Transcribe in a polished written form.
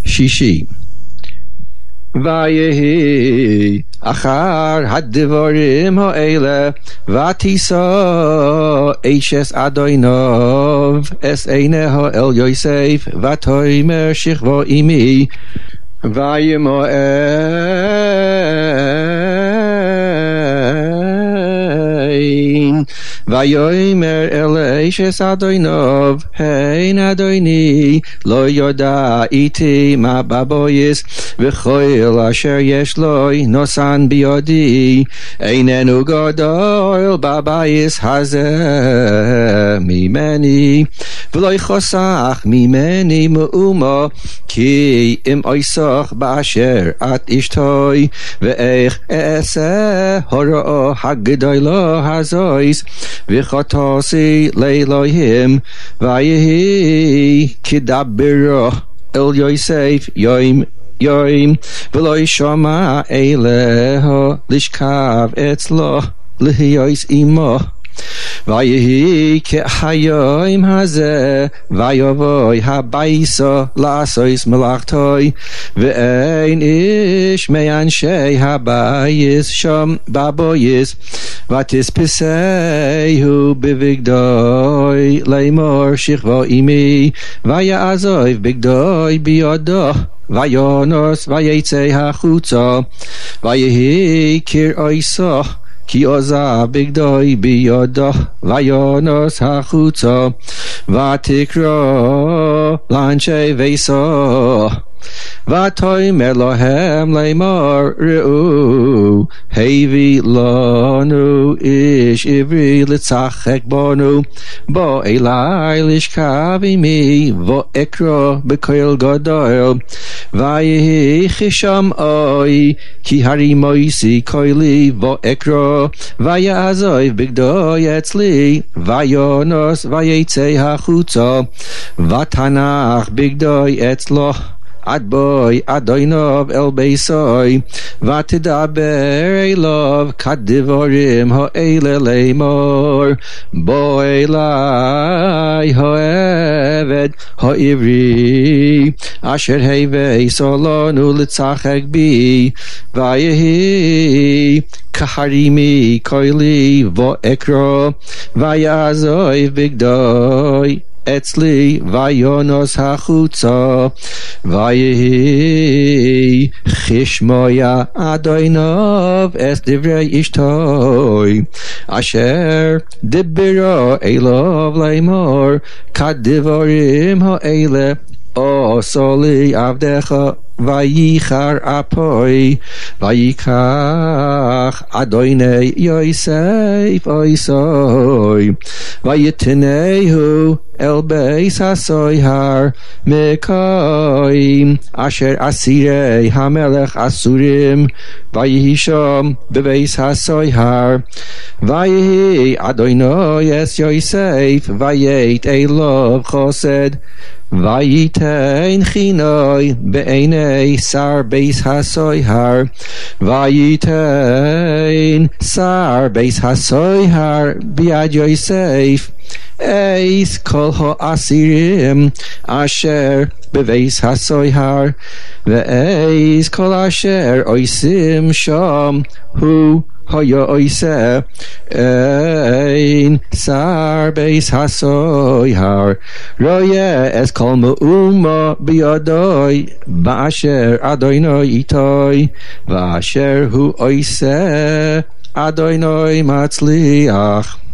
שישי. ויהי אחר הדבורים האלה ותישא אשת אדוניו אס עיניה אל יוסף ותאמר שכבו עמי וימאן ויאמר אל אשת אדוניו הן אדוני לא יודע איתי מה בבויס וכל אשר יש לו נושן בידי איננו גדול בבייס הזה ממני ולא יחסך ממני מאומה כי אם אויסך באשר את אשתוי ואיך אעשה הוראה הגדולה הזויס וחטאתי לאלוהים ויהי כדברו אל יוסף יום ולא ישמע אלוהו לשכב אצלו להיות עמו ויהי כהיום הזה ויבוא הביתה לעשות מלאכתו ואין איש מאנשי הבית שם בבית ותספסהו בבגדו לאמור שכבו עמי ויעזוב בגדו בידו וינוס ויצא החוצה ויהי כראיסו כי עזב בגדו בידו וינוס החוצה ותקרא לאנשי ביתו ותאמר להם לאמור ראו הביא לנו איש עברי לשחק בנו בוא אלי לשכב עמי ואקרא בקול גדול ויהי כשמעי כי הרימויסי קולי ואקרא ויעזוב בגדו אצלי וינוס ויצא החוצה ותנח בגדו אצלו עד בואי אדוניו אל ביתו ותדבר אליו כדבורים האלה לאמור בוא אלי העבד העברי אשר הבאת לנו לשחק בי ויהי כהרימי קולי ואקרא ויעזוב בגדו אצלי וינוס החוצה ויהי כשמע אדוניו אס דברי אשתוי אשר דברו אליו לאמור כדבורים האלה עשה לי עבדך וייחר אפוי ויקח אדוני יוסף אויסוי ויתנהו אל בית הסוהר מקיים אשר אסירי המלך אסורים ויהי שם בבית הסוהר ויהי אדוני אס יוסף וית אליו חסד וייתן חינוי בעיני שר בית הסוהר וייתן שר בית הסוהר ביד יוסף אייס כל האסירים אשר בבית הסוהר ואייס כל אשר עושים שם הוא היה עושה אין שר בית הסוהר רואה את כל מאומה בידוי באשר אדוני איתוי ואשר הוא עושה אדוני מצליח